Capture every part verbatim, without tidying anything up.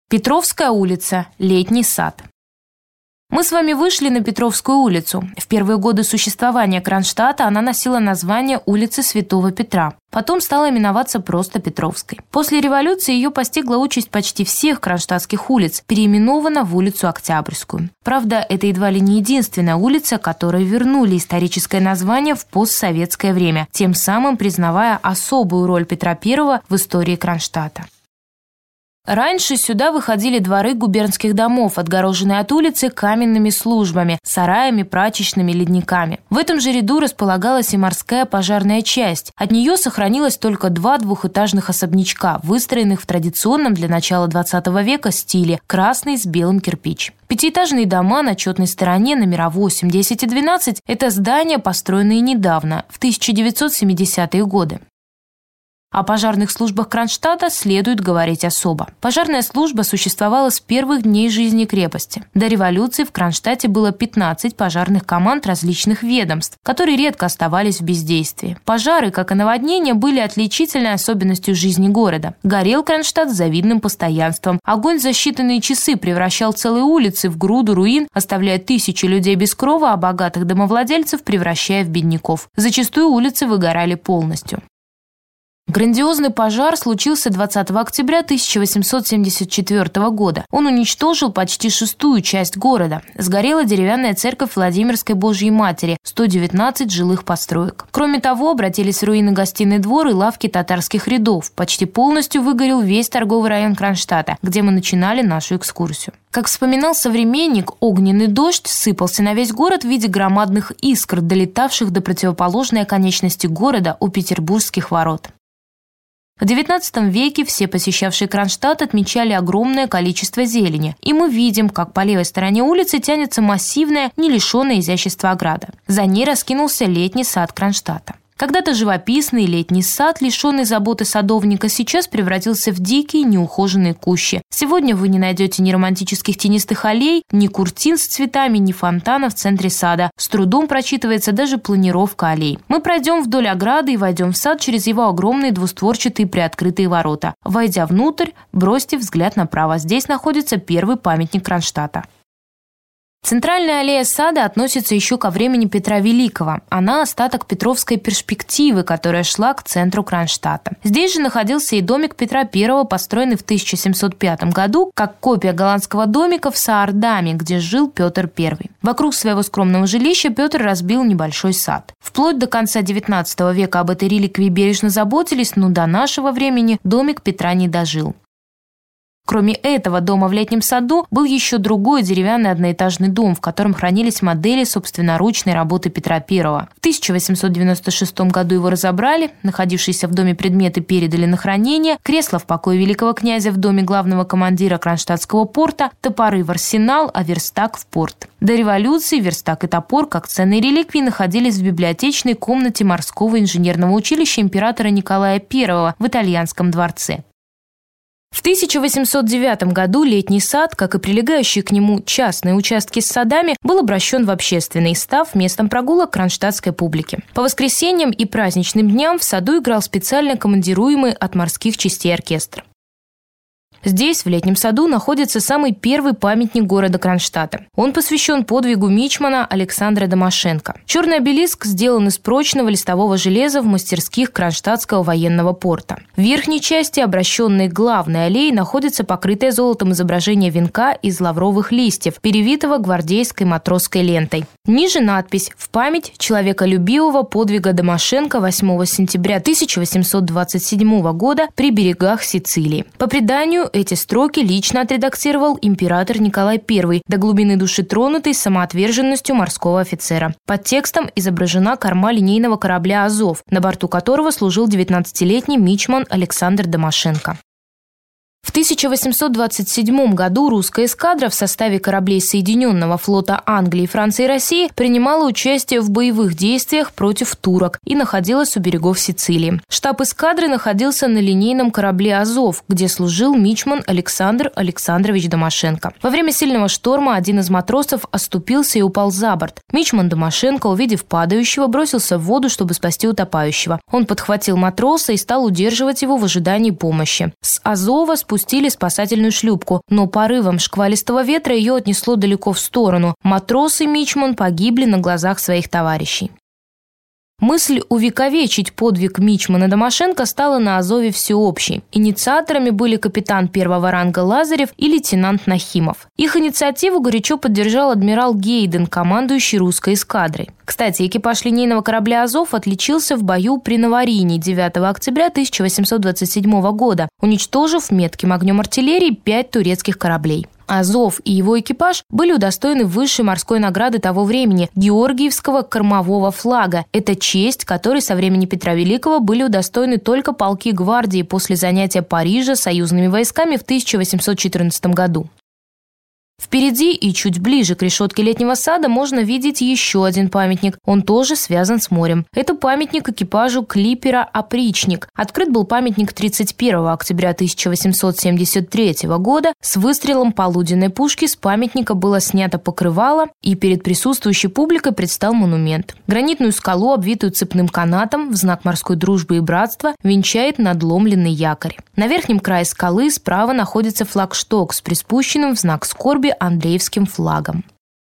Петровская улица, Летний сад. Мы с вами вышли на Петровскую улицу. В первые годы существования Кронштадта она носила название улицы Святого Петра. Потом стала именоваться просто Петровской. После революции ее постигла участь почти всех кронштадтских улиц, переименована в улицу Октябрьскую. Правда, это едва ли не единственная улица, которой вернули историческое название в постсоветское время, тем самым признавая особую роль Петра Первого в истории Кронштадта. Раньше сюда выходили дворы губернских домов, отгороженные от улицы каменными службами, сараями, прачечными, ледниками. В этом же ряду располагалась и морская пожарная часть. От нее сохранилось только два двухэтажных особнячка, выстроенных в традиционном для начала двадцатого века стиле – красный с белым кирпич. Пятиэтажные дома на четной стороне, номера восемь, десять и двенадцать – это здания, построенные недавно, в тысяча девятьсот семидесятые годы. О пожарных службах Кронштадта следует говорить особо. Пожарная служба существовала с первых дней жизни крепости. До революции в Кронштадте было пятнадцать пожарных команд различных ведомств, которые редко оставались в бездействии. Пожары, как и наводнения, были отличительной особенностью жизни города. Горел Кронштадт с завидным постоянством. Огонь за считанные часы превращал целые улицы в груду руин, оставляя тысячи людей без крова, а богатых домовладельцев превращая в бедняков. Зачастую улицы выгорали полностью. Грандиозный пожар случился двадцатого октября тысяча восемьсот семьдесят четвёртого года. Он уничтожил почти шестую часть города. Сгорела деревянная церковь Владимирской Божьей Матери, сто девятнадцать жилых построек. Кроме того, обратились в руины гостиный двор и лавки татарских рядов. Почти полностью выгорел весь торговый район Кронштадта, где мы начинали нашу экскурсию. Как вспоминал современник, огненный дождь сыпался на весь город в виде громадных искр, долетавших до противоположной оконечности города у Петербургских ворот. В девятнадцатом веке все посещавшие Кронштадт отмечали огромное количество зелени, и мы видим, как по левой стороне улицы тянется массивная, не лишенная изящества ограда. За ней раскинулся летний сад Кронштадта. Когда-то живописный летний сад, лишенный заботы садовника, сейчас превратился в дикие, неухоженные кущи. Сегодня вы не найдете ни романтических тенистых аллей, ни куртин с цветами, ни фонтана в центре сада. С трудом прочитывается даже планировка аллей. Мы пройдем вдоль ограды и войдем в сад через его огромные двустворчатые приоткрытые ворота. Войдя внутрь, бросьте взгляд направо. Здесь находится первый памятник Кронштадта. Центральная аллея сада относится еще ко времени Петра Великого. Она остаток петровской перспективы, которая шла к центру Кронштадта. Здесь же находился и домик Петра Первого, построенный в тысяча семьсот пятом году, как копия голландского домика в Саардаме, где жил Петр Первый. Вокруг своего скромного жилища Петр разбил небольшой сад. Вплоть до конца девятнадцатого века об этой реликвии бережно заботились, но до нашего времени домик Петра не дожил. Кроме этого дома в летнем саду был еще другой деревянный одноэтажный дом, в котором хранились модели собственноручной работы Петра Первого. В тысяча восемьсот девяносто шестом году его разобрали, находившиеся в доме предметы передали на хранение, кресло в покое великого князя в доме главного командира Кронштадтского порта, топоры в арсенал, а верстак в порт. До революции верстак и топор, как ценные реликвии, находились в библиотечной комнате морского инженерного училища императора Николая Первого в итальянском дворце. В тысяча восемьсот девятом году летний сад, как и прилегающие к нему частные участки с садами, был обращен в общественный, став местом прогулок кронштадтской публики. По воскресеньям и праздничным дням в саду играл специально командируемый от морских частей оркестр. Здесь, в летнем саду, находится самый первый памятник города Кронштадта. Он посвящен подвигу мичмана Александра Домашенко. Черный обелиск сделан из прочного листового железа в мастерских Кронштадтского военного порта. В верхней части, обращенной к главной аллее, находится покрытое золотом изображение венка из лавровых листьев, перевитого гвардейской матросской лентой. Ниже надпись «В память человеколюбивого подвига Домашенко восьмого сентября тысяча восемьсот двадцать седьмого года при берегах Сицилии». По преданию, эти строки лично отредактировал император Николай Первый, до глубины души тронутый самоотверженностью морского офицера. Под текстом изображена корма линейного корабля «Азов», на борту которого служил девятнадцатилетний мичман Александр Домашенко. В тысяча восемьсот двадцать седьмом году русская эскадра в составе кораблей Соединенного флота Англии, Франции и России принимала участие в боевых действиях против турок и находилась у берегов Сицилии. Штаб эскадры находился на линейном корабле «Азов», где служил мичман Александр Александрович Домашенко. Во время сильного шторма один из матросов оступился и упал за борт. Мичман Домашенко, увидев падающего, бросился в воду, чтобы спасти утопающего. Он подхватил матроса и стал удерживать его в ожидании помощи. С «Азова» спустя запустили спасательную шлюпку, но порывом шквалистого ветра ее отнесло далеко в сторону. Матрос и мичман погибли на глазах своих товарищей. Мысль увековечить подвиг мичмана Домашенко стала на Азове всеобщей. Инициаторами были капитан первого ранга Лазарев и лейтенант Нахимов. Их инициативу горячо поддержал адмирал Гейден, командующий русской эскадрой. Кстати, экипаж линейного корабля «Азов» отличился в бою при Новорине девятого октября тысяча восемьсот двадцать седьмого года, уничтожив метким огнем артиллерии пять турецких кораблей. «Азов» и его экипаж были удостоены высшей морской награды того времени – Георгиевского кормового флага. Это честь, которой со времени Петра Великого были удостоены только полки гвардии после занятия Парижа союзными войсками в тысяча восемьсот четырнадцатом году. Впереди и чуть ближе к решетке летнего сада можно видеть еще один памятник. Он тоже связан с морем. Это памятник экипажу клипера «Опричник». Открыт был памятник тридцать первого октября тысяча восемьсот семьдесят третьего года. С выстрелом полуденной пушки с памятника было снято покрывало, и перед присутствующей публикой предстал монумент. Гранитную скалу, обвитую цепным канатом, в знак морской дружбы и братства, венчает надломленный якорь. На верхнем крае скалы справа находится флагшток с приспущенным в знак скорби Андреевским флагом.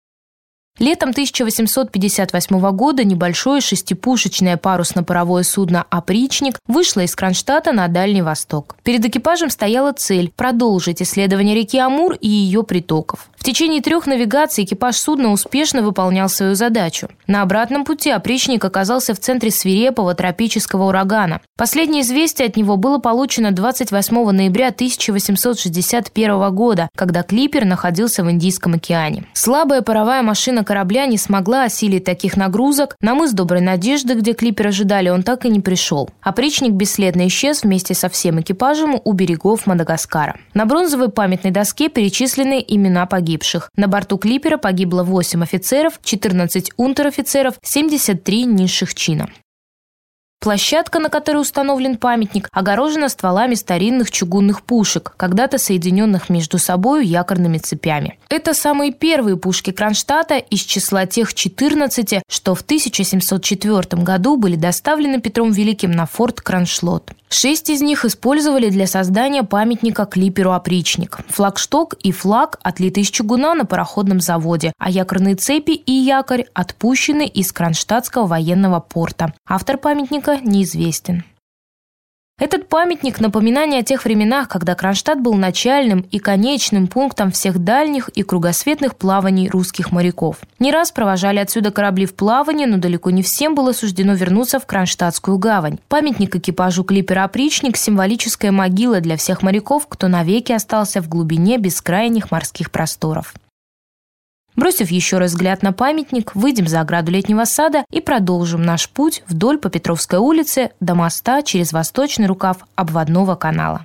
Летом тысяча восемьсот пятьдесят восьмого года небольшое шестипушечное парусно-паровое судно «Опричник» вышло из Кронштадта на Дальний Восток. Перед экипажем стояла цель – продолжить исследование реки Амур и ее притоков. В течение трех навигаций экипаж судна успешно выполнял свою задачу. На обратном пути «Опричник» оказался в центре свирепого тропического урагана. Последнее известие от него было получено двадцать восьмого ноября тысяча восемьсот шестьдесят первого года, когда клипер находился в Индийском океане. Слабая паровая машина корабля не смогла осилить таких нагрузок. На мыс Доброй Надежды, где клипер ожидали, он так и не пришел. «Опричник» бесследно исчез вместе со всем экипажем у берегов Мадагаскара. На бронзовой памятной доске перечислены имена погибших. На борту клипера погибло восемь офицеров, четырнадцать унтер-офицеров, семьдесят три низших чина. Площадка, на которой установлен памятник, огорожена стволами старинных чугунных пушек, когда-то соединенных между собой якорными цепями. Это самые первые пушки Кронштадта из числа тех четырнадцати, что в тысяча семьсот четвёртом году были доставлены Петром Великим на форт Кроншлот. Шесть из них использовали для создания памятника клиперу «Опричник». Флагшток и флаг отлиты из чугуна на пароходном заводе, а якорные цепи и якорь отпущены из Кронштадтского военного порта. Автор памятника неизвестен. Этот памятник – напоминание о тех временах, когда Кронштадт был начальным и конечным пунктом всех дальних и кругосветных плаваний русских моряков. Не раз провожали отсюда корабли в плавание, но далеко не всем было суждено вернуться в Кронштадтскую гавань. Памятник экипажу клипера «Опричник» – символическая могила для всех моряков, кто навеки остался в глубине бескрайних морских просторов. Бросив еще раз взгляд на памятник, выйдем за ограду летнего сада и продолжим наш путь вдоль по Петровской улице до моста через восточный рукав обводного канала.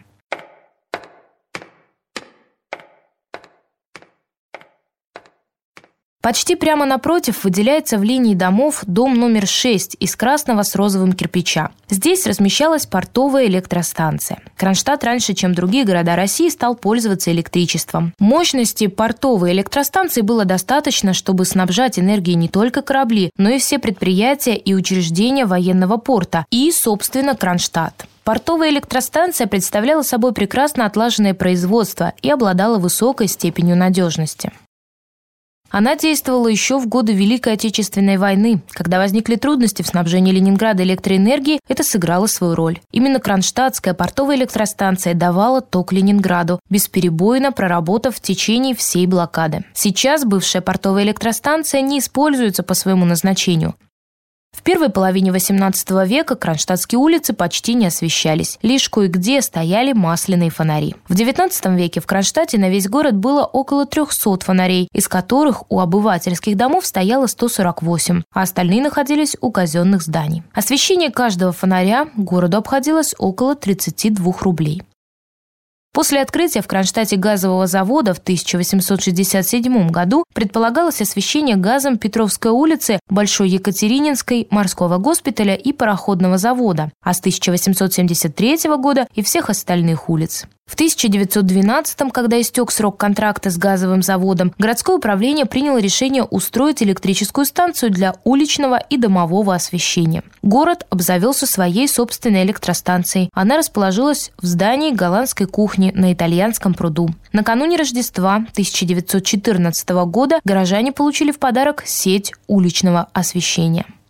Почти прямо напротив выделяется в линии домов дом номер шесть из красного с розовым кирпича. Здесь размещалась портовая электростанция. Кронштадт раньше, чем другие города России, стал пользоваться электричеством. Мощности портовой электростанции было достаточно, чтобы снабжать энергией не только корабли, но и все предприятия и учреждения военного порта и, собственно, Кронштадт. Портовая электростанция представляла собой прекрасно отлаженное производство и обладала высокой степенью надежности. Она действовала еще в годы Великой Отечественной войны. Когда возникли трудности в снабжении Ленинграда электроэнергией, это сыграло свою роль. Именно Кронштадтская портовая электростанция давала ток Ленинграду, бесперебойно проработав в течение всей блокады. Сейчас бывшая портовая электростанция не используется по своему назначению. В первой половине восемнадцатого века кронштадтские улицы почти не освещались. Лишь кое-где стояли масляные фонари. В девятнадцатом веке в Кронштадте на весь город было около трехсот фонарей, из которых у обывательских домов стояло сто сорок восемь, а остальные находились у казенных зданий. Освещение каждого фонаря городу обходилось около тридцати двух рублей. После открытия в Кронштадте газового завода в тысяча восемьсот шестьдесят седьмом году предполагалось освещение газом Петровской улицы, Большой Екатерининской, морского госпиталя и пароходного завода, а с тысяча восемьсот семьдесят третьего года и всех остальных улиц. В тысяча девятьсот двенадцатом, когда истек срок контракта с газовым заводом, городское управление приняло решение устроить электрическую станцию для уличного и домового освещения. Город обзавелся своей собственной электростанцией. Она расположилась в здании голландской кухни на Итальянском пруду. Накануне Рождества тысяча девятьсот четырнадцатого года горожане получили в подарок сеть уличного освещения.